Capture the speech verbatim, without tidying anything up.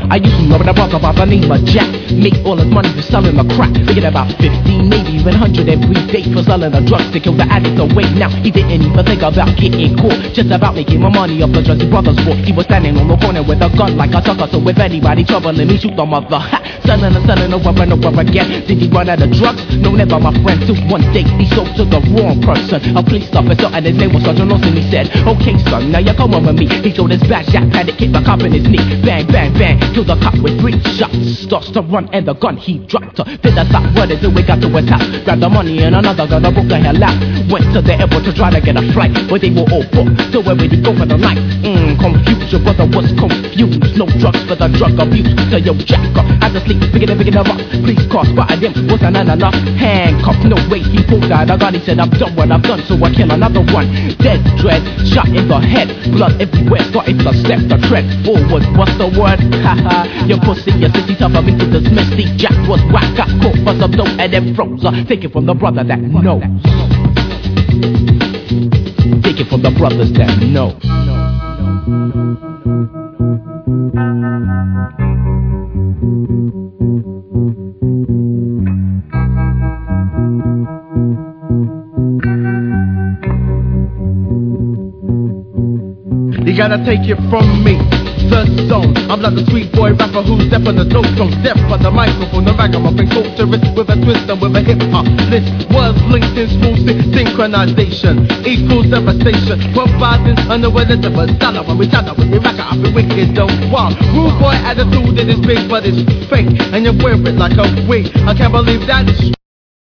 I used to know a brother by the name of Jack. Make all his money for selling the crack. Making about fifteen, maybe even one hundred every day for selling the drugs to kill the addicts away. Now he didn't even think about getting caught, just about making my money off the drugs his brothers bought. He was standing on the corner with a gun like a sucker, so if anybody troubling me, shoot the mother. Ha! Selling and selling over and over again. Did he run out of drugs? No, never, my friend. Till one day he sold to the wrong person, a police officer, and his name was Sergeant Lawson. He said, okay son, now you come on with me. He told his back, Jack panic, hit the cop in his knee. Bang, bang, bang, killed the cop with three shots. Starts to run and the gun he dropped her. Did the stop running till we got to his house. Grabbed the money and another gun, I broke the hell out. Went to the airport to try to get a flight, but they were all booked. So where would he go for the night? Mmm, confused, your brother was confused. No drugs for the drug abuse. So yo, Jack up, had to sleep, figured it, figured it up. Police car spotted him, wasn't enough. Handcuffed, no way, he pulled out a gun. He said, I've done what I've done, so I kill another one. Dead dread, shot in the head, blood everywhere, starting to step the tread forward. What's the word? Haha, your pussy, your city tough for me to dismiss. See, Jack was whack, got caught for some dope and then froze. Uh, take it from the brother that knows. Take it from the brothers that know. You gotta take it from me, the zone. I'm not the sweet boy rapper who's deaf on the dope zone. Deaf on the microphone, the ragamuffin culturist with a twist and with a hip hop list. Was linked in smooth synchronization equals devastation. Providing underwear to a dollar when we shout out with the racker. I've been wicked, don't wow. Rude boy attitude, it is big but it's fake, and you wear it like a wig. I can't believe that is